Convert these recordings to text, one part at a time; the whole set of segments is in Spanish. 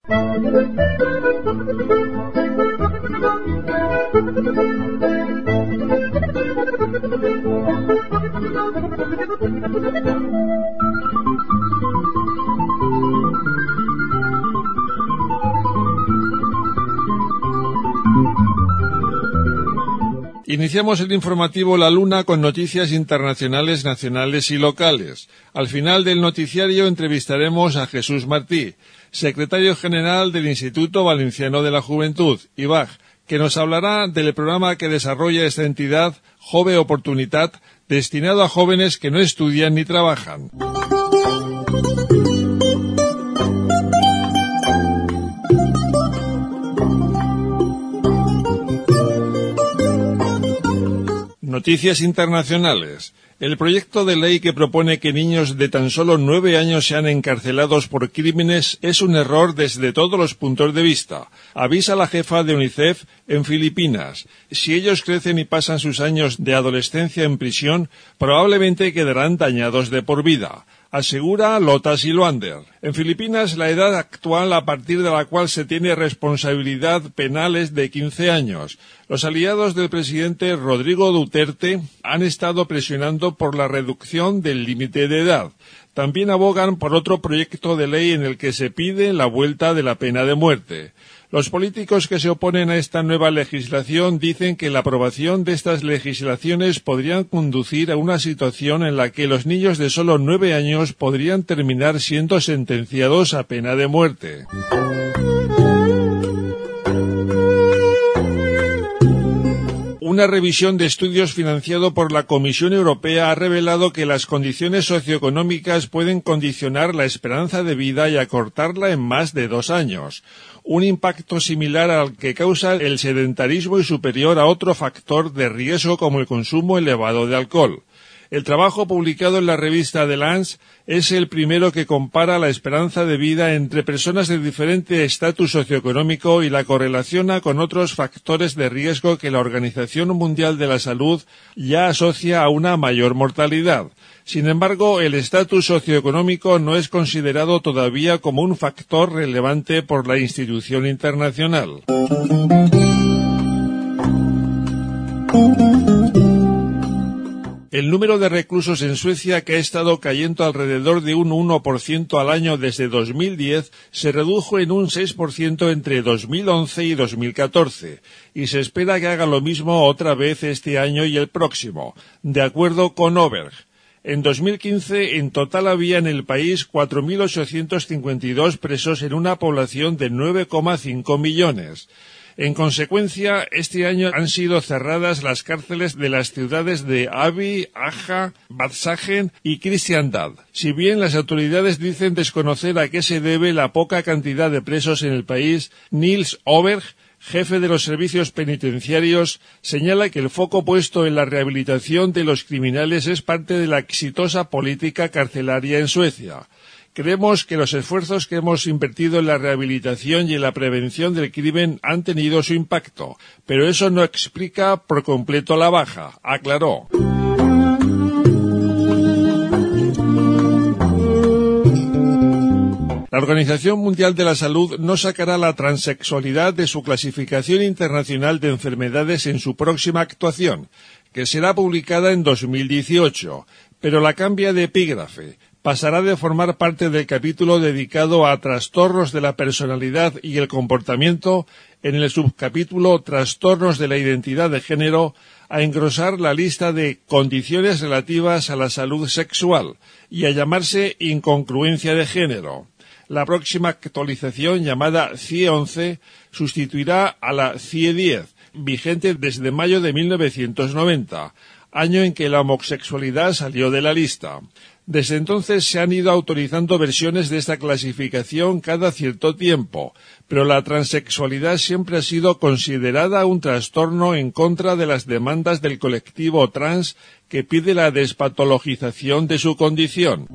Iniciamos el informativo La Luna con noticias internacionales, nacionales y locales. Al final del noticiario entrevistaremos a Jesús Martí, secretario general del Instituto Valenciano de la Juventud, IVAG, que nos hablará del programa que desarrolla esta entidad, Jove Oportunitat, destinado a jóvenes que no estudian ni trabajan. Noticias internacionales. El proyecto de ley que propone que niños de tan solo 9 años sean encarcelados por crímenes es un error desde todos los puntos de vista, avisa la jefa de UNICEF en Filipinas. Si ellos crecen y pasan sus años de adolescencia en prisión, probablemente quedarán dañados de por vida, asegura Lotta Silvander. En Filipinas, la edad actual a partir de la cual se tiene responsabilidad penal es de 15 años. Los aliados del presidente Rodrigo Duterte han estado presionando por la reducción del límite de edad. También abogan por otro proyecto de ley en el que se pide la vuelta de la pena de muerte. Los políticos que se oponen a esta nueva legislación dicen que la aprobación de estas legislaciones podrían conducir a una situación en la que los niños de solo 9 años podrían terminar siendo sentenciados a pena de muerte. Una revisión de estudios financiado por la Comisión Europea ha revelado que las condiciones socioeconómicas pueden condicionar la esperanza de vida y acortarla en más de 2 años. Un impacto similar al que causa el sedentarismo y superior a otro factor de riesgo como el consumo elevado de alcohol. El trabajo publicado en la revista The Lancet es el primero que compara la esperanza de vida entre personas de diferente estatus socioeconómico y la correlaciona con otros factores de riesgo que la Organización Mundial de la Salud ya asocia a una mayor mortalidad. Sin embargo, el estatus socioeconómico no es considerado todavía como un factor relevante por la institución internacional. El número de reclusos en Suecia, que ha estado cayendo alrededor de un 1% al año desde 2010, se redujo en un 6% entre 2011 y 2014, y se espera que haga lo mismo otra vez este año y el próximo, de acuerdo con Oberg. En 2015, en total había en el país 4.852 presos en una población de 9,5 millones. En consecuencia, este año han sido cerradas las cárceles de las ciudades de Abi, Aja, Bad Sagen y Kristianstad. Si bien las autoridades dicen desconocer a qué se debe la poca cantidad de presos en el país, Nils Oberg, jefe de los servicios penitenciarios, señala que el foco puesto en la rehabilitación de los criminales es parte de la exitosa política carcelaria en Suecia. Creemos que los esfuerzos que hemos invertido en la rehabilitación y en la prevención del crimen han tenido su impacto, pero eso no explica por completo la baja, aclaró. La Organización Mundial de la Salud no sacará la transexualidad de su clasificación internacional de enfermedades en su próxima actuación, que será publicada en 2018, pero la cambia de epígrafe. Pasará de formar parte del capítulo dedicado a trastornos de la personalidad y el comportamiento en el subcapítulo Trastornos de la identidad de género a engrosar la lista de condiciones relativas a la salud sexual y a llamarse incongruencia de género. La próxima actualización, llamada CIE 11, sustituirá a la CIE 10, vigente desde mayo de 1990, año en que la homosexualidad salió de la lista. Desde entonces se han ido autorizando versiones de esta clasificación cada cierto tiempo, pero la transexualidad siempre ha sido considerada un trastorno en contra de las demandas del colectivo trans que pide la despatologización de su condición.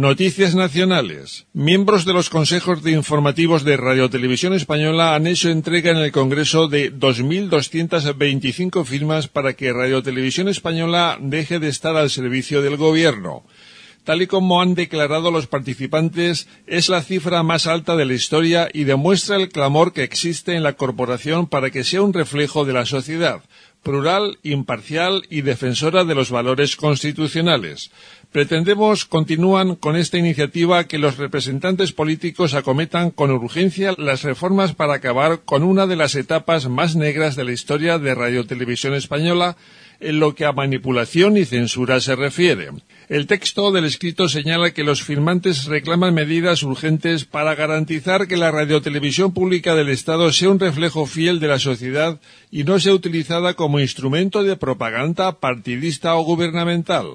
Noticias nacionales. Miembros de los consejos de informativos de Radiotelevisión Española han hecho entrega en el Congreso de 2.225 firmas para que Radiotelevisión Española deje de estar al servicio del Gobierno. Tal y como han declarado los participantes, es la cifra más alta de la historia y demuestra el clamor que existe en la corporación para que sea un reflejo de la sociedad, plural, imparcial y defensora de los valores constitucionales. Pretendemos, continúan, con esta iniciativa que los representantes políticos acometan con urgencia las reformas para acabar con una de las etapas más negras de la historia de Radiotelevisión Española en lo que a manipulación y censura se refiere. El texto del escrito señala que los firmantes reclaman medidas urgentes para garantizar que la radiotelevisión pública del Estado sea un reflejo fiel de la sociedad y no sea utilizada como instrumento de propaganda partidista o gubernamental.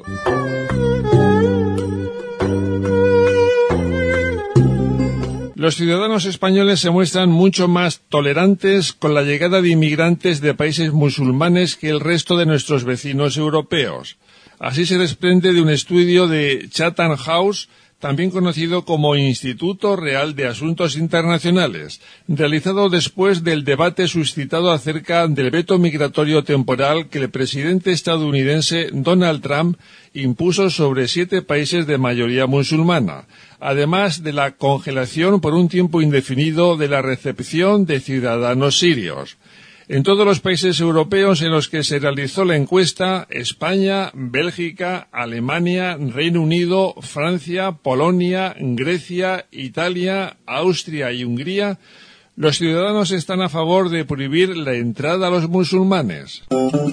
Los ciudadanos españoles se muestran mucho más tolerantes con la llegada de inmigrantes de países musulmanes que el resto de nuestros vecinos europeos. Así se desprende de un estudio de Chatham House, también conocido como Instituto Real de Asuntos Internacionales, realizado después del debate suscitado acerca del veto migratorio temporal que el presidente estadounidense Donald Trump impuso sobre 7 países de mayoría musulmana, además de la congelación por un tiempo indefinido de la recepción de ciudadanos sirios. En todos los países europeos en los que se realizó la encuesta, España, Bélgica, Alemania, Reino Unido, Francia, Polonia, Grecia, Italia, Austria y Hungría, los ciudadanos están a favor de prohibir la entrada a los musulmanes.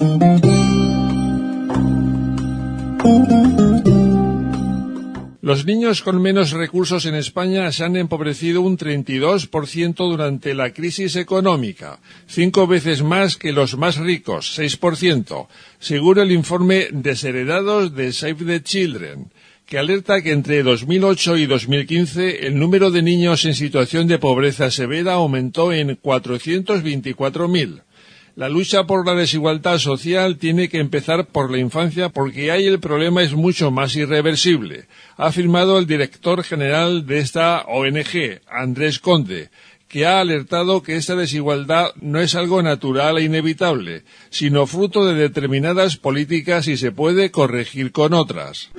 Los niños con menos recursos en España se han empobrecido un 32% durante la crisis económica, 5 veces más que los más ricos, 6%, según el informe Desheredados de Save the Children, que alerta que entre 2008 y 2015 el número de niños en situación de pobreza severa aumentó en 424.000. La lucha por la desigualdad social tiene que empezar por la infancia porque ahí el problema es mucho más irreversible, ha afirmado el director general de esta ONG, Andrés Conde, que ha alertado que esta desigualdad no es algo natural e inevitable, sino fruto de determinadas políticas y se puede corregir con otras.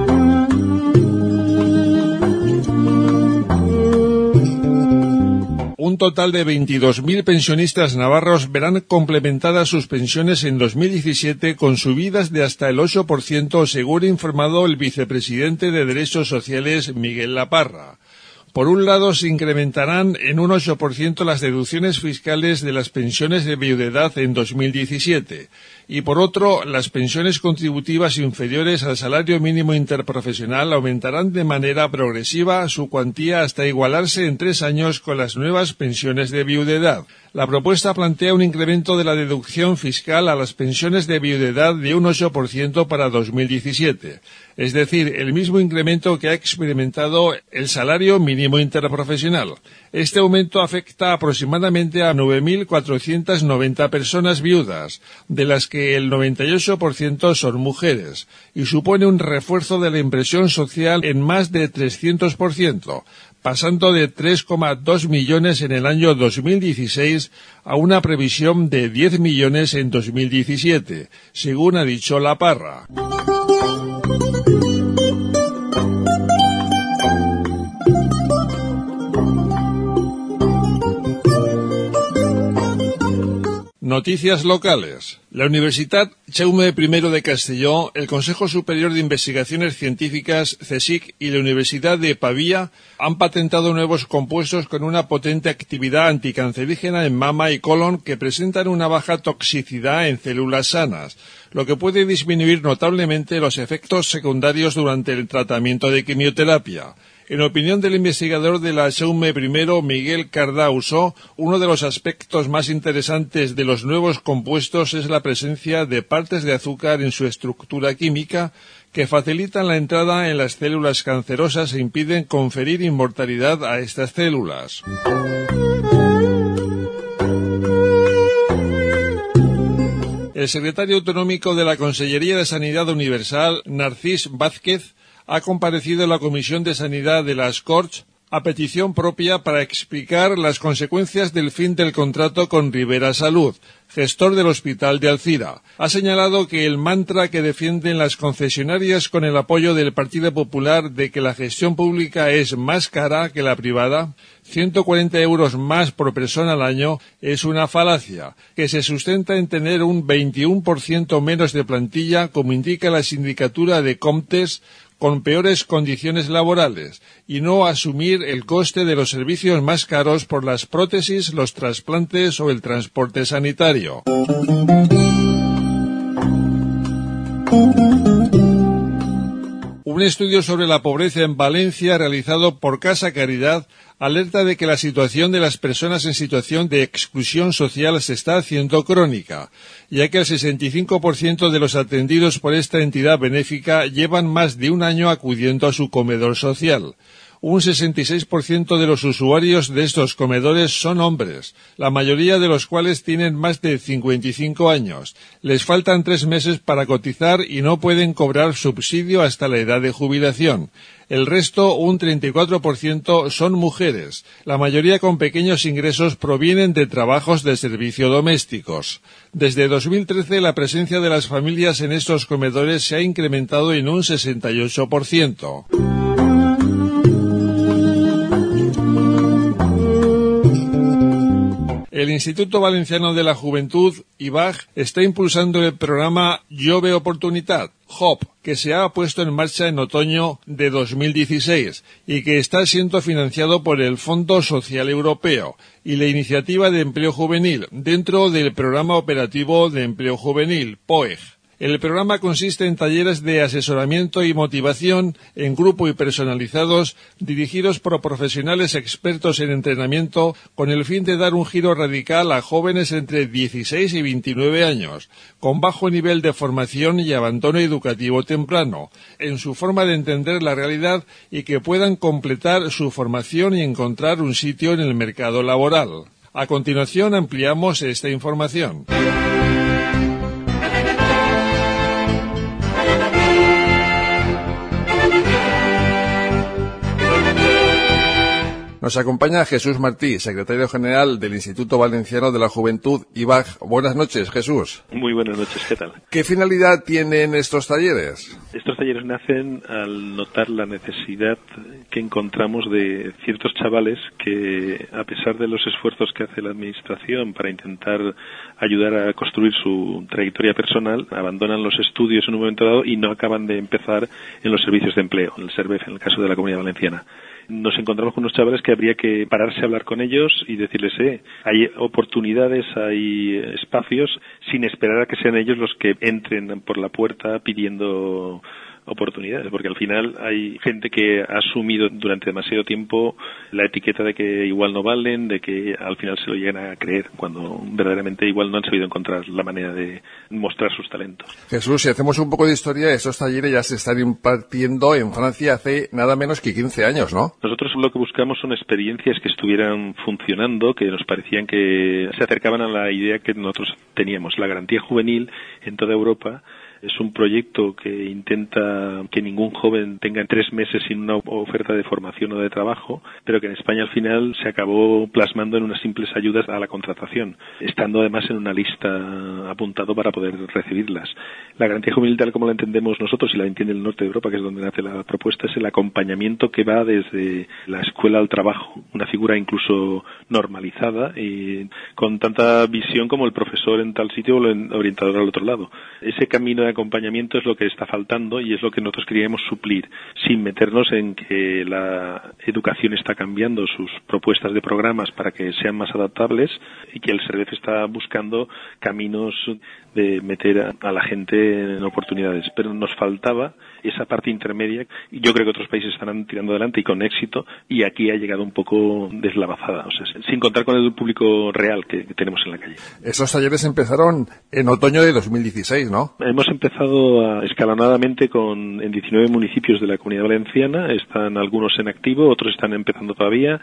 Un total de 22.000 pensionistas navarros verán complementadas sus pensiones en 2017 con subidas de hasta el 8%, según ha informado el vicepresidente de Derechos Sociales, Miguel Laparra. Por un lado, se incrementarán en un 8% las deducciones fiscales de las pensiones de viudedad en 2017 y, por otro, las pensiones contributivas inferiores al salario mínimo interprofesional aumentarán de manera progresiva su cuantía hasta igualarse en 3 años con las nuevas pensiones de viudedad. La propuesta plantea un incremento de la deducción fiscal a las pensiones de viudedad de un 8% para 2017, es decir, el mismo incremento que ha experimentado el salario mínimo interprofesional. Este aumento afecta aproximadamente a 9.490 personas viudas, de las que el 98% son mujeres, y supone un refuerzo de la inversión social en más de 300%, pasando de 3,2 millones en el año 2016 a una previsión de 10 millones en 2017, según ha dicho Laparra. Noticias locales. La Universitat Jaume I de Castelló, el Consejo Superior de Investigaciones Científicas, CSIC, y la Universidad de Pavía han patentado nuevos compuestos con una potente actividad anticancerígena en mama y colon que presentan una baja toxicidad en células sanas, lo que puede disminuir notablemente los efectos secundarios durante el tratamiento de quimioterapia. En opinión del investigador de la Jaume I, Miguel Cardá Usó, uno de los aspectos más interesantes de los nuevos compuestos es la presencia de partes de azúcar en su estructura química que facilitan la entrada en las células cancerosas e impiden conferir inmortalidad a estas células. El secretario autonómico de la Consellería de Sanidad Universal, Narcís Vázquez, ha comparecido en la Comisión de Sanidad de las Corts a petición propia para explicar las consecuencias del fin del contrato con Ribera Salud, gestor del Hospital de Alzira. Ha señalado que el mantra que defienden las concesionarias con el apoyo del Partido Popular de que la gestión pública es más cara que la privada, 140 euros más por persona al año, es una falacia, que se sustenta en tener un 21% menos de plantilla, como indica la sindicatura de Comtes, con peores condiciones laborales, y no asumir el coste de los servicios más caros por las prótesis, los trasplantes o el transporte sanitario. Un estudio sobre la pobreza en Valencia realizado por Casa Caridad alerta de que la situación de las personas en situación de exclusión social se está haciendo crónica, ya que el 65% de los atendidos por esta entidad benéfica llevan más de un año acudiendo a su comedor social. Un 66% de los usuarios de estos comedores son hombres, la mayoría de los cuales tienen más de 55 años. Les faltan 3 meses para cotizar y no pueden cobrar subsidio hasta la edad de jubilación. El resto, un 34%, son mujeres. La mayoría con pequeños ingresos provienen de trabajos de servicio domésticos. Desde 2013, la presencia de las familias en estos comedores se ha incrementado en un 68%. El Instituto Valenciano de la Juventud, IVAG, está impulsando el programa Jove Oportunitat, JOP, que se ha puesto en marcha en otoño de 2016 y que está siendo financiado por el Fondo Social Europeo y la Iniciativa de Empleo Juvenil dentro del Programa Operativo de Empleo Juvenil, POEG. El programa consiste en talleres de asesoramiento y motivación en grupo y personalizados, dirigidos por profesionales expertos en entrenamiento, con el fin de dar un giro radical a jóvenes entre 16 y 29 años, con bajo nivel de formación y abandono educativo temprano, en su forma de entender la realidad y que puedan completar su formación y encontrar un sitio en el mercado laboral. A continuación ampliamos esta información. Nos acompaña Jesús Martí, secretario general del Instituto Valenciano de la Juventud, IVAG. Buenas noches, Jesús. Muy buenas noches, ¿qué tal? ¿Qué finalidad tienen estos talleres? Estos talleres nacen al notar la necesidad que encontramos de ciertos chavales que, a pesar de los esfuerzos que hace la Administración para intentar ayudar a construir su trayectoria personal, abandonan los estudios en un momento dado y no acaban de empezar en los servicios de empleo, en el SERVEF, en el caso de la Comunidad Valenciana. Nos encontramos con unos chavales que habría que pararse a hablar con ellos y decirles, hay oportunidades, hay espacios, sin esperar a que sean ellos los que entren por la puerta pidiendo oportunidades, porque al final hay gente que ha asumido durante demasiado tiempo la etiqueta de que igual no valen, de que al final se lo llegan a creer, cuando verdaderamente igual no han sabido encontrar la manera de mostrar sus talentos. Jesús, si hacemos un poco de historia, esos talleres ya se están impartiendo en Francia hace nada menos que 15 años, ¿no? Nosotros lo que buscamos son experiencias que estuvieran funcionando, que nos parecían que se acercaban a la idea que nosotros teníamos. La garantía juvenil en toda Europa es un proyecto que intenta que ningún joven tenga 3 meses sin una oferta de formación o de trabajo, pero que en España al final se acabó plasmando en unas simples ayudas a la contratación, estando además en una lista apuntado para poder recibirlas. La garantía juvenil, tal como la entendemos nosotros y la entiende el norte de Europa, que es donde nace la propuesta, es el acompañamiento que va desde la escuela al trabajo, una figura incluso normalizada y con tanta visión como el profesor en tal sitio o el orientador al otro lado. Ese camino de acompañamiento es lo que está faltando y es lo que nosotros queríamos suplir, sin meternos en que la educación está cambiando sus propuestas de programas para que sean más adaptables y que el SERVEF está buscando caminos de meter a la gente en oportunidades. Pero nos faltaba esa parte intermedia y yo creo que otros países están tirando adelante y con éxito, y aquí ha llegado un poco deslavazada, o sea, sin contar con el público real que tenemos en la calle. Esos talleres empezaron en otoño de 2016, ¿no? Hemos empezado escalonadamente en 19 municipios de la Comunidad Valenciana, están algunos en activo, otros están empezando todavía.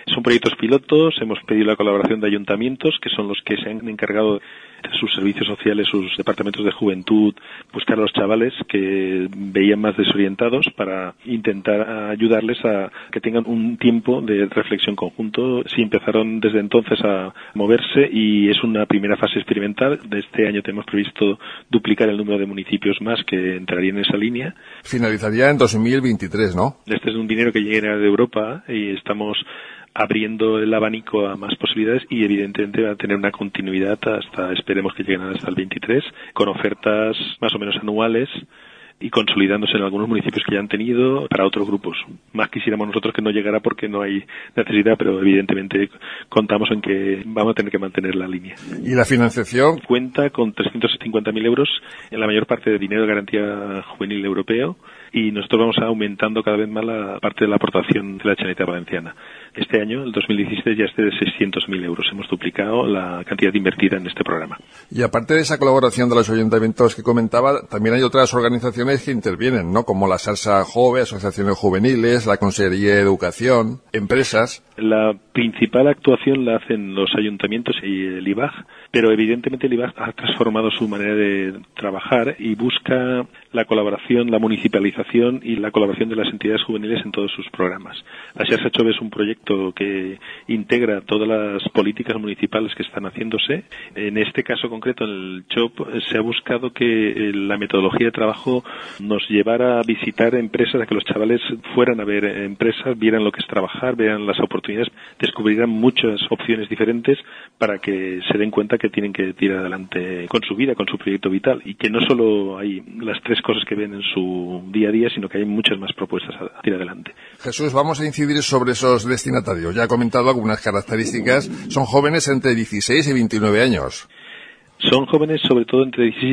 Son proyectos pilotos, hemos pedido la colaboración de ayuntamientos, que son los que se han encargado de sus servicios sociales, sus departamentos de juventud, buscar a los chavales que veían más desorientados para intentar ayudarles a que tengan un tiempo de reflexión conjunto. Sí, empezaron desde entonces a moverse y es una primera fase experimental. De este año tenemos previsto duplicar el número de municipios más que entrarían en esa línea. Finalizaría en 2023, ¿no? Este es un dinero que llega de Europa y estamos abriendo el abanico a más posibilidades y evidentemente va a tener una continuidad hasta, esperemos que lleguen hasta el 23, con ofertas más o menos anuales y consolidándose en algunos municipios que ya han tenido para otros grupos. Más quisiéramos nosotros que no llegara porque no hay necesidad, pero evidentemente contamos en que vamos a tener que mantener la línea. ¿Y la financiación? Cuenta con 350.000 euros, en la mayor parte de dinero de garantía juvenil europeo, y nosotros vamos aumentando cada vez más la parte de la aportación de la Generalitat Valenciana. Este año, el 2017, ya es de 600.000 euros. Hemos duplicado la cantidad invertida en este programa. Y aparte de esa colaboración de los ayuntamientos que comentaba, también hay otras organizaciones que intervienen, ¿no? Como la Salsa Jove, asociaciones juveniles, la Consejería de Educación, empresas. La principal actuación la hacen los ayuntamientos y el IBAG, pero evidentemente el IBAG ha transformado su manera de trabajar y busca la colaboración, la municipalización y la colaboración de las entidades juveniles en todos sus programas. La Xarxa Jove es un proyecto que integra todas las políticas municipales que están haciéndose. En este caso concreto, en el CHOP, se ha buscado que la metodología de trabajo nos llevara a visitar empresas, a que los chavales fueran a ver empresas, vieran lo que es trabajar, vean las oportunidades, descubrirán muchas opciones diferentes para que se den cuenta que tienen que tirar adelante con su vida, con su proyecto vital, y que no solo hay las tres cosas que ven en su día a día, sino que hay muchas más propuestas a tirar adelante. Jesús, vamos a incidir sobre esos destinatarios. Ya he comentado algunas características. Son jóvenes entre 16 y 29 años. Son jóvenes sobre todo entre 16 y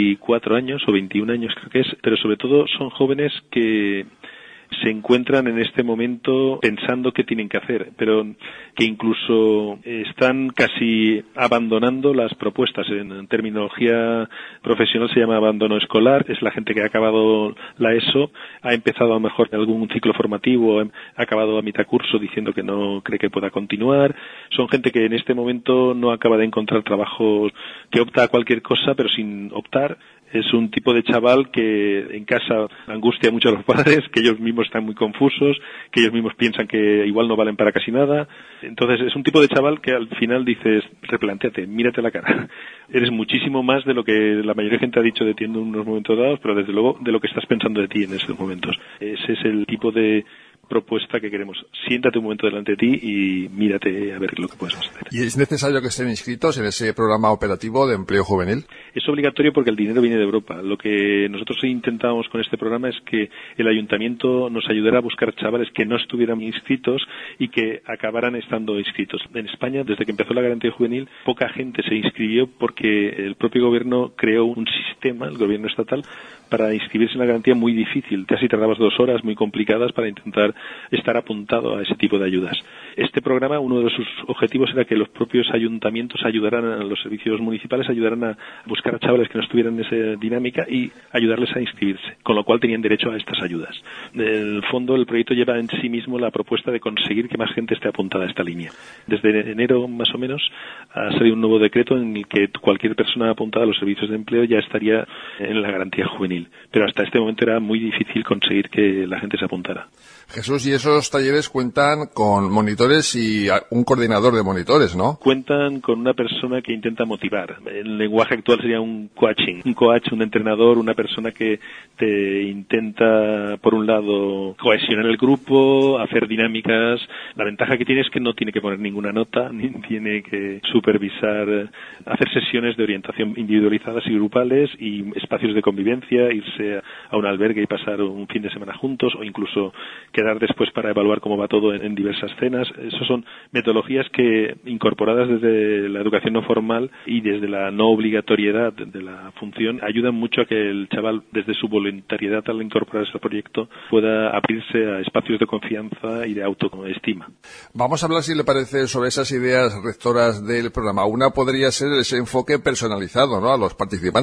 24 años, o 21 años creo que es, pero sobre todo son jóvenes que se encuentran en este momento pensando qué tienen que hacer, pero que incluso están casi abandonando las propuestas. En terminología profesional se llama abandono escolar. Es la gente que ha acabado la ESO, ha empezado a lo mejor algún ciclo formativo, ha acabado a mitad curso diciendo que no cree que pueda continuar. Son gente que en este momento no acaba de encontrar trabajo, que opta a cualquier cosa pero sin optar. Es un tipo de chaval que en casa angustia mucho a los padres, que ellos mismos están muy confusos, que ellos mismos piensan que igual no valen para casi nada. Entonces es un tipo de chaval que al final dices, replantéate, mírate la cara. Eres muchísimo más de lo que la mayoría de gente ha dicho de ti en unos momentos dados, pero desde luego de lo que estás pensando de ti en esos momentos. Ese es el tipo de propuesta que queremos. Siéntate un momento delante de ti y mírate a ver lo que puedes hacer. ¿Y es necesario que estén inscritos en ese programa operativo de empleo juvenil? Es obligatorio porque el dinero viene de Europa. Lo que nosotros intentamos con este programa es que el ayuntamiento nos ayudara a buscar chavales que no estuvieran inscritos y que acabaran estando inscritos. En España, desde que empezó la garantía juvenil, poca gente se inscribió porque el propio gobierno creó un sistema, el gobierno estatal, para inscribirse en la garantía muy difícil. Casi tardabas 2 horas muy complicadas para intentar estar apuntado a ese tipo de ayudas. Este programa, uno de sus objetivos era que los propios ayuntamientos ayudaran a los servicios municipales, ayudaran a buscar a chavales que no estuvieran en esa dinámica y ayudarles a inscribirse, con lo cual tenían derecho a estas ayudas. En el fondo, el proyecto lleva en sí mismo la propuesta de conseguir que más gente esté apuntada a esta línea. Desde enero, más o menos, ha salido un nuevo decreto en el que cualquier persona apuntada a los servicios de empleo ya estaría en la garantía juvenil. Pero hasta este momento era muy difícil conseguir que la gente se apuntara. Jesús, y esos talleres cuentan con monitores y un coordinador de monitores, ¿no? Cuentan con una persona que intenta motivar. El lenguaje actual sería un coaching. Un coach, un entrenador, una persona que te intenta, por un lado, cohesionar el grupo, hacer dinámicas. La ventaja que tiene es que no tiene que poner ninguna nota, ni tiene que supervisar, hacer sesiones de orientación individualizadas y grupales y espacios de convivencia, irse a un albergue y pasar un fin de semana juntos, o incluso quedar después para evaluar cómo va todo en diversas cenas. Esas son metodologías que, incorporadas desde la educación no formal y desde la no obligatoriedad de la función, ayudan mucho a que el chaval, desde su voluntariedad al incorporarse al proyecto, pueda abrirse a espacios de confianza y de autoestima. Vamos a hablar, si le parece, sobre esas ideas rectoras del programa. Una podría ser ese enfoque personalizado, ¿no?, a los participantes.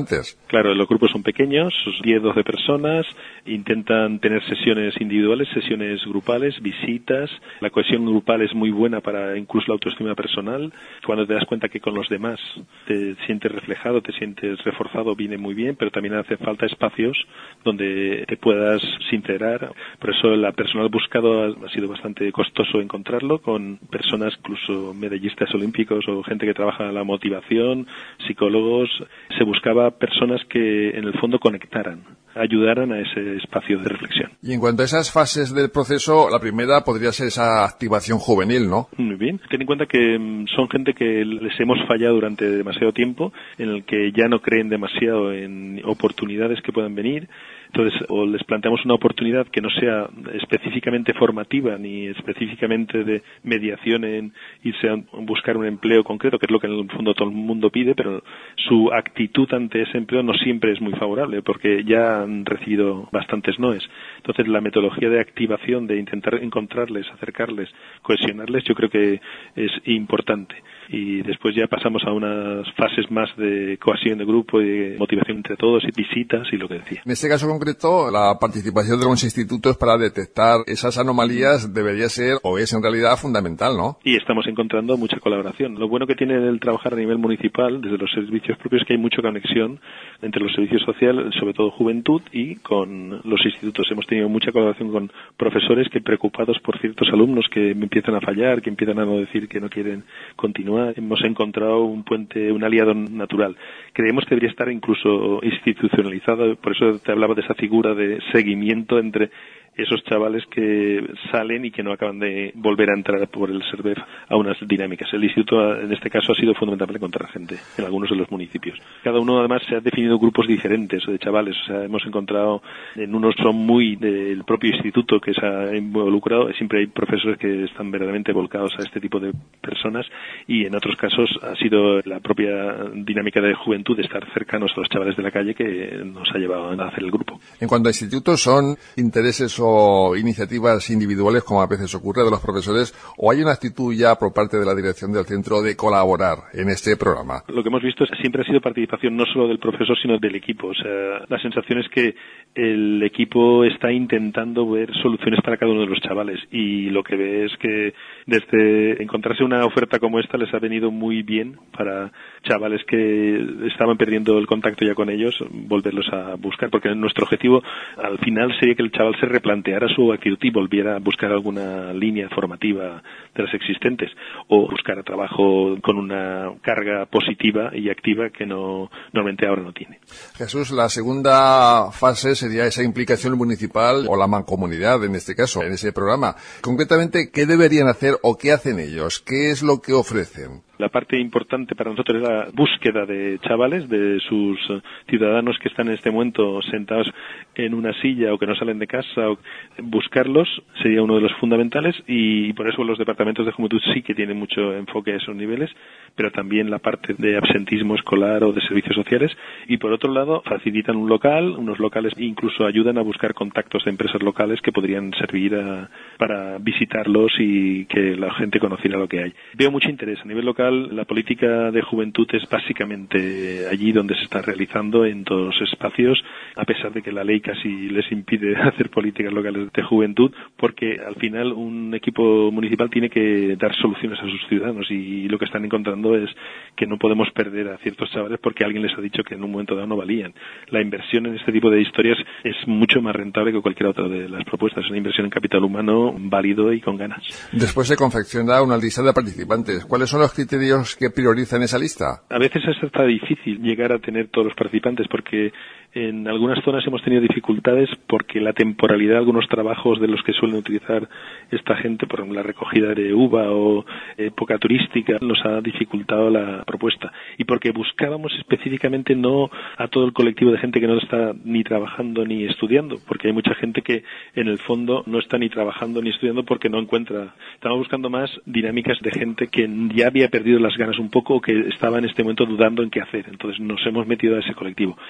Claro, los grupos son pequeños, 10, 12 personas, intentan tener sesiones individuales, sesiones grupales, visitas. La cohesión grupal es muy buena para incluso la autoestima personal. Cuando te das cuenta que con los demás te sientes reflejado, te sientes reforzado, viene muy bien, pero también hace falta espacios donde te puedas sincerar. Por eso el personal buscado ha sido bastante costoso encontrarlo, con personas incluso medallistas olímpicos o gente que trabaja en la motivación, psicólogos. Se buscaba personas que en el fondo conectaran, ayudaran a ese espacio de reflexión. Y en cuanto a esas fases del proceso, la primera podría ser esa activación juvenil, ¿no? Muy bien. Ten en cuenta que son gente que les hemos fallado durante demasiado tiempo, en el que ya no creen demasiado en oportunidades que puedan venir. Entonces, o les planteamos una oportunidad que no sea específicamente formativa ni específicamente de mediación en irse a buscar un empleo concreto, que es lo que en el fondo todo el mundo pide, pero su actitud ante ese empleo no siempre es muy favorable, porque ya han recibido bastantes noes. Entonces, la metodología de activación, de intentar encontrarles, acercarles, cohesionarles, yo creo que es importante. Y después ya pasamos a unas fases más de cohesión de grupo y de motivación entre todos y visitas y lo que decía. En este caso concreto, la participación de los institutos para detectar esas anomalías debería ser, o es en realidad, fundamental, ¿no? Y estamos encontrando mucha colaboración. Lo bueno que tiene el trabajar a nivel municipal, desde los servicios propios, es que hay mucha conexión entre los servicios sociales, sobre todo juventud, y con los institutos. Hemos tenido mucha colaboración con profesores que, preocupados por ciertos alumnos que empiezan a fallar, que empiezan a no decir que no quieren continuar, hemos encontrado un puente, un aliado natural. Creemos que debería estar incluso institucionalizado, por eso te hablaba de esa figura de seguimiento entre esos chavales que salen y que no acaban de volver a entrar por el SERVEF a unas dinámicas. El instituto, en este caso, ha sido fundamental para encontrar gente en algunos de los municipios. Cada uno, además, se ha definido grupos diferentes de chavales. O sea, hemos encontrado, en unos son muy del propio instituto que se ha involucrado. Siempre hay profesores que están verdaderamente volcados a este tipo de personas, y en otros casos ha sido la propia dinámica de juventud, de estar cercanos a los chavales de la calle, que nos ha llevado a hacer el grupo. En cuanto a institutos, ¿son intereses o iniciativas individuales, como a veces ocurre, de los profesores, o hay una actitud ya por parte de la dirección del centro de colaborar en este programa? Lo que hemos visto siempre ha sido participación no solo del profesor, sino del equipo. O sea, la sensación es que el equipo está intentando ver soluciones para cada uno de los chavales, y lo que ve es que desde encontrarse una oferta como esta les ha venido muy bien para chavales que estaban perdiendo el contacto ya con ellos, volverlos a buscar, porque nuestro objetivo al final sería que el chaval se replanteara su actitud y volviera a buscar alguna línea formativa de las existentes, o buscar trabajo con una carga positiva y activa que normalmente ahora no tiene. Jesús, la segunda fase sería esa implicación municipal o la mancomunidad, en este caso, en ese programa. Concretamente, ¿qué deberían hacer o qué hacen ellos? ¿Qué es lo que ofrecen? La parte importante para nosotros es la búsqueda de chavales, de sus ciudadanos que están en este momento sentados en una silla o que no salen de casa. Buscarlos sería uno de los fundamentales, y por eso los departamentos de juventud sí que tienen mucho enfoque a esos niveles, pero también la parte de absentismo escolar o de servicios sociales. Y por otro lado, facilitan unos locales, incluso ayudan a buscar contactos de empresas locales que podrían servir para visitarlos y que la gente conociera lo que hay. Veo mucho interés a nivel local. La política de juventud es básicamente allí donde se está realizando, en todos los espacios, a pesar de que la ley casi les impide hacer políticas locales de juventud, porque al final un equipo municipal tiene que dar soluciones a sus ciudadanos, y lo que están encontrando es que no podemos perder a ciertos chavales porque alguien les ha dicho que en un momento dado no valían. La inversión en este tipo de historias es mucho más rentable que cualquier otra de las propuestas. Es una inversión en capital humano válido y con ganas. Después se confecciona una lista de participantes. ¿Cuáles son los criterios que priorizan esa lista? A veces es hasta difícil llegar a tener todos los participantes, porque en algunas zonas hemos tenido dificultades porque la temporalidad de algunos trabajos de los que suelen utilizar esta gente, por ejemplo la recogida de uva o época turística, nos ha dificultado la propuesta, y porque buscábamos específicamente no a todo el colectivo de gente que no está ni trabajando ni estudiando, porque hay mucha gente que en el fondo no está ni trabajando ni estudiando porque no encuentra. Estamos buscando más dinámicas de gente que ya había perdido las ganas un poco, o que estaba en este momento dudando en qué hacer. Entonces nos hemos metido a ese colectivo.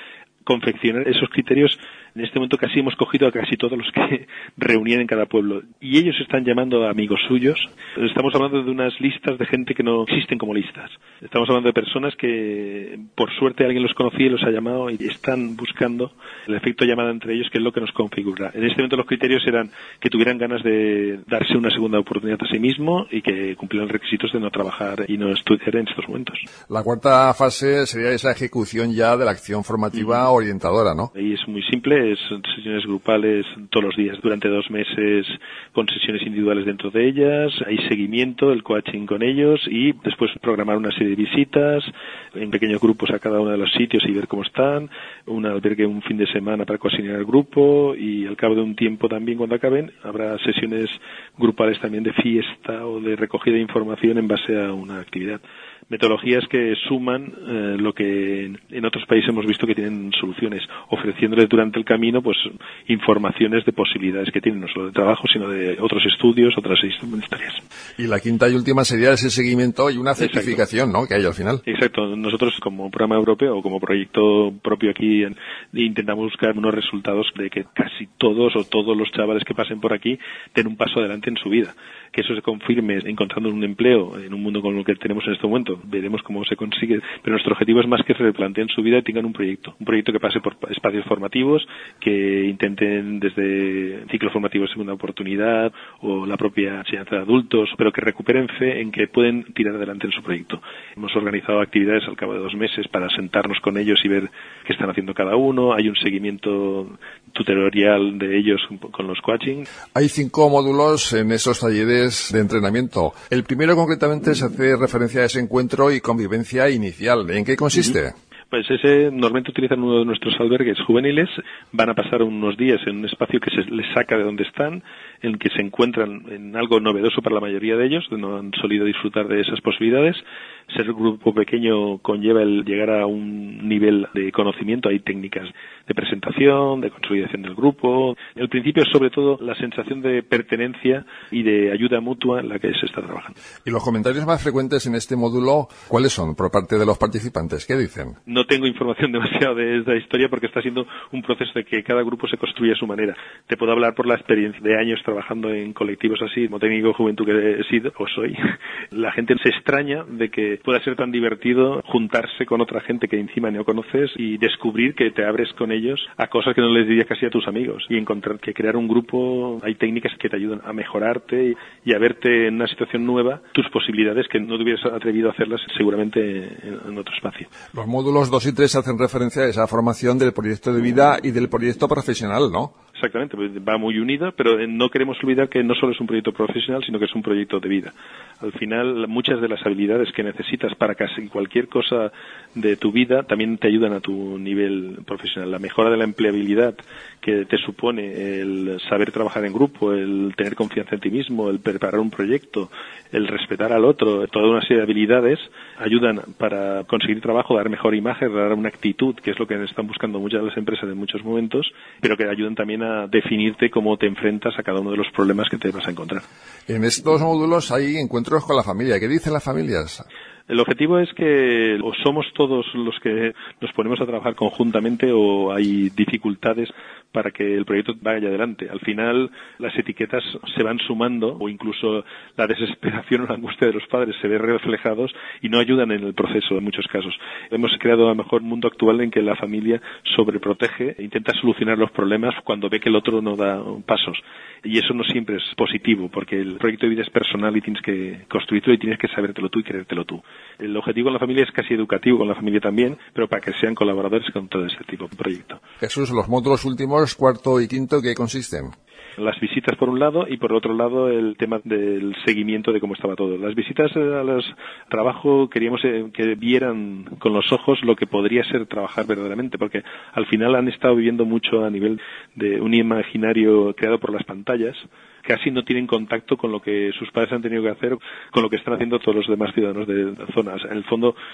confeccionar esos criterios. En este momento casi hemos cogido a casi todos los que reunían en cada pueblo. Y ellos están llamando a amigos suyos. Estamos hablando de unas listas de gente que no existen como listas. Estamos hablando de personas que, por suerte, alguien los conocía y los ha llamado y están buscando el efecto llamada entre ellos, que es lo que nos configura. En este momento los criterios eran que tuvieran ganas de darse una segunda oportunidad a sí mismo y que cumplieran requisitos de no trabajar y no estudiar en estos momentos. La cuarta fase sería esa ejecución ya de la acción formativa orientadora, ¿no? Y es muy simple, son sesiones grupales todos los días durante 2 meses con sesiones individuales dentro de ellas, hay seguimiento, el coaching con ellos y después programar una serie de visitas en pequeños grupos a cada uno de los sitios y ver cómo están, un albergue un fin de semana para coordinar el grupo y al cabo de un tiempo también cuando acaben habrá sesiones grupales también de fiesta o de recogida de información en base a una actividad. Metodologías que suman lo que en otros países hemos visto que tienen soluciones, ofreciéndoles durante el camino pues informaciones de posibilidades que tienen, no solo de trabajo, sino de otros estudios, otras historias. Y la quinta y última sería ese seguimiento y una certificación, ¿no?, que hay al final. Exacto. Nosotros como programa europeo o como proyecto propio aquí intentamos buscar unos resultados de que casi todos o todos los chavales que pasen por aquí den un paso adelante en su vida. Que eso se confirme encontrando un empleo en un mundo como el que tenemos en este momento. Veremos cómo se consigue, pero nuestro objetivo es más que replanteen su vida y tengan un proyecto que pase por espacios formativos, que intenten desde ciclos formativos de segunda oportunidad o la propia enseñanza de adultos, pero que recuperen fe en que pueden tirar adelante en su proyecto. Hemos organizado actividades al cabo de 2 meses para sentarnos con ellos y ver qué están haciendo cada uno. Hay un seguimiento tutorial de ellos con los coaching. Hay 5 módulos en esos talleres de entrenamiento. El primero concretamente se hace referencia a ese encuentro y convivencia inicial. ¿En qué consiste? Pues ese normalmente utilizan uno de nuestros albergues juveniles, van a pasar unos días en un espacio que se les saca de donde están, en el que se encuentran en algo novedoso para la mayoría de ellos, no han solido disfrutar de esas posibilidades. Ser un grupo pequeño conlleva el llegar a un nivel de conocimiento, hay técnicas de presentación, de consolidación del grupo. El principio es sobre todo la sensación de pertenencia y de ayuda mutua en la que se está trabajando. ¿Y los comentarios más frecuentes en este módulo cuáles son por parte de los participantes? ¿Qué dicen? No tengo información demasiado de esta historia porque está siendo un proceso de que cada grupo se construye a su manera. Te puedo hablar por la experiencia de años trabajando en colectivos así, como técnico de juventud que he sido o soy. La gente se extraña de que pueda ser tan divertido juntarse con otra gente que encima no conoces y descubrir que te abres con ellos a cosas que no les dirías casi a tus amigos y encontrar que crear un grupo, hay técnicas que te ayudan a mejorarte y a verte en una situación nueva, tus posibilidades que no te hubieras atrevido a hacerlas seguramente en otro espacio. Los módulos 2 y 3 hacen referencia a esa formación del proyecto de vida y del proyecto profesional, ¿no? Exactamente, va muy unida, pero no queremos olvidar que no solo es un proyecto profesional, sino que es un proyecto de vida. Al final, muchas de las habilidades que necesitas para casi cualquier cosa de tu vida también te ayudan a tu nivel profesional. La mejora de la empleabilidad que te supone el saber trabajar en grupo, el tener confianza en ti mismo, el preparar un proyecto, el respetar al otro, toda una serie de habilidades ayudan para conseguir trabajo, dar mejor imagen, dar una actitud, que es lo que están buscando muchas de las empresas en muchos momentos, pero que ayudan también a definirte cómo te enfrentas a cada uno de los problemas que te vas a encontrar. En estos módulos hay encuentros con la familia. ¿Qué dicen las familias? El objetivo es que o somos todos los que nos ponemos a trabajar conjuntamente o hay dificultades para que el proyecto vaya adelante. Al final las etiquetas se van sumando o incluso la desesperación o la angustia de los padres se ve reflejados y no ayudan en el proceso en muchos casos. Hemos creado a lo mejor un mundo actual en que la familia sobreprotege e intenta solucionar los problemas cuando ve que el otro no da pasos. Y eso no siempre es positivo porque el proyecto de vida es personal y tienes que construirlo y tienes que sabértelo tú y creértelo tú. El objetivo con la familia es casi educativo con la familia también, pero para que sean colaboradores con todo este tipo de proyecto. Jesús, los módulos últimos, cuarto y quinto, ¿qué consisten? Las visitas por un lado y por otro lado el tema del seguimiento de cómo estaba todo. Las visitas a los trabajo queríamos que vieran con los ojos lo que podría ser trabajar verdaderamente, porque al final han estado viviendo mucho a nivel de un imaginario creado por las pantallas. Casi no tienen contacto con lo que sus padres han tenido que hacer, con lo que están haciendo todos los demás ciudadanos de la zona. O sea, en el fondo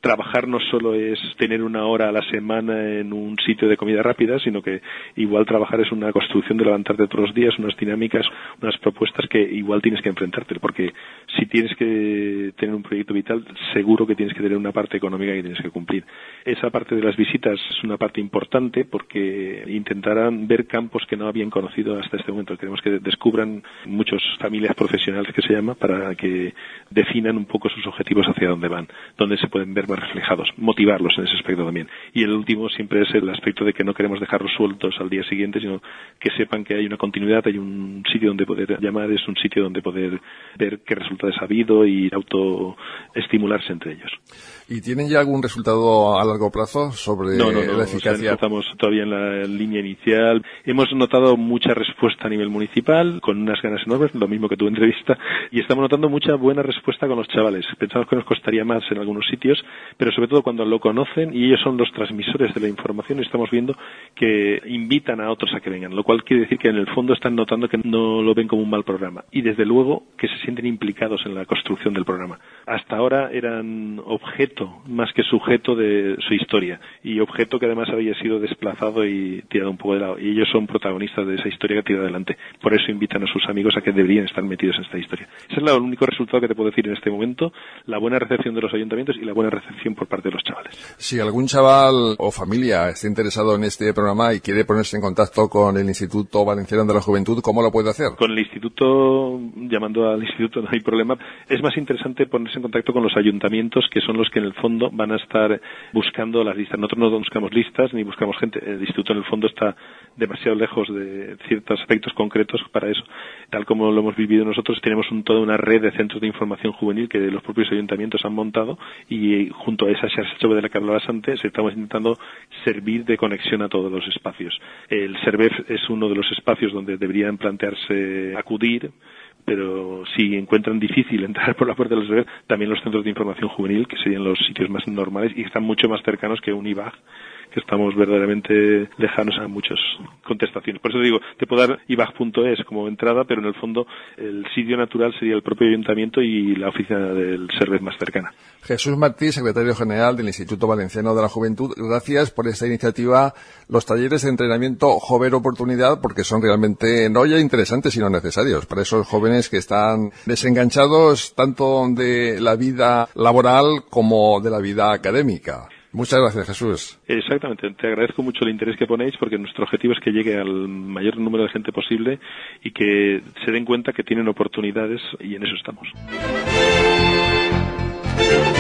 trabajar no solo es tener una hora a la semana en un sitio de comida rápida, sino que igual trabajar es una construcción de levantarte todos los días, unas dinámicas, unas propuestas que igual tienes que enfrentarte, porque si tienes que tener un proyecto vital, seguro que tienes que tener una parte económica que tienes que cumplir. Esa parte de las visitas es una parte importante porque intentarán ver campos que no habían conocido hasta este momento. Queremos que descubran muchas familias profesionales, que se llama, para que definan un poco sus objetivos hacia dónde van, dónde se pueden ver más reflejados, motivarlos en ese aspecto también. Y el último siempre es el aspecto de que no queremos dejarlos sueltos al día siguiente, sino que sepan que hay una continuidad, hay un sitio donde poder llamar, es un sitio donde poder ver qué resultados ha habido y autoestimularse entre ellos. ¿Y tienen ya algún resultado a largo plazo sobre la eficacia? O sea, estamos todavía en la línea inicial. Hemos notado mucha respuesta a nivel municipal, con unas ganas enormes, lo mismo que tu entrevista, y estamos notando mucha buena respuesta con los chavales. Pensamos que nos costaría más en algunos sitios, pero sobre todo cuando lo conocen y ellos son los transmisores de la información, estamos viendo que invitan a otros a que vengan, lo cual quiere decir que en el fondo están notando que no lo ven como un mal programa y desde luego que se sienten implicados en la construcción del programa. Hasta ahora eran objeto más que sujeto de su historia, y objeto que además había sido desplazado y tirado un poco de lado, y ellos son protagonistas de esa historia que tira adelante. Por eso invitan a sus amigos a que deberían estar metidos en esta historia. Ese es el único resultado que te puedo decir en este momento, la buena recepción de los ayuntamientos y la buena recepción por parte de los chavales. Si algún chaval o familia está interesado en este programa y quiere ponerse en contacto con el Instituto Valenciano de la Juventud, ¿cómo lo puede hacer? Con el instituto, llamando al instituto no hay problema. Es más interesante ponerse en contacto con los ayuntamientos, que son los que en el fondo van a estar buscando las listas. Nosotros no buscamos listas ni buscamos gente. El instituto en el fondo está demasiado lejos de ciertos aspectos concretos para eso. Tal como lo hemos vivido nosotros, tenemos toda una red de centros de información juvenil que los propios ayuntamientos han montado, y junto a esa xarxa de la que hablabas antes estamos intentando servir de conexión a todos los espacios. El SERVEF es uno de los espacios donde deberían plantearse acudir, pero si encuentran difícil entrar por la puerta del SERVEF, también los centros de información juvenil, que serían los sitios más normales y están mucho más cercanos que un IBAG, que estamos verdaderamente lejanos a muchas contestaciones. Por eso te digo, te puedo dar ibag.es como entrada, pero en el fondo el sitio natural sería el propio ayuntamiento y la oficina del SERVEF más cercana. Jesús Martí, secretario general del Instituto Valenciano de la Juventud, gracias por esta iniciativa, los talleres de entrenamiento Joven Oportunidad, porque son realmente no ya interesantes, sino necesarios para esos jóvenes que están desenganchados tanto de la vida laboral como de la vida académica. Muchas gracias, Jesús. Exactamente. Te agradezco mucho el interés que ponéis, porque nuestro objetivo es que llegue al mayor número de gente posible y que se den cuenta que tienen oportunidades, y en eso estamos.